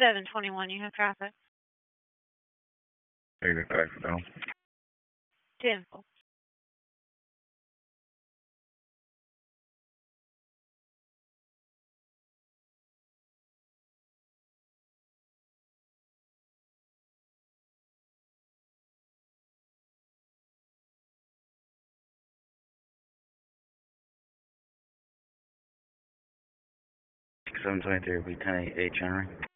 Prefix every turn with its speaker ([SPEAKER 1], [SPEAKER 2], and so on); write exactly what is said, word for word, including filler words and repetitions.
[SPEAKER 1] seven twenty-one, you have traffic.
[SPEAKER 2] eighty-five, no.
[SPEAKER 1] ten.
[SPEAKER 2] seven twenty-three will be ten eight January.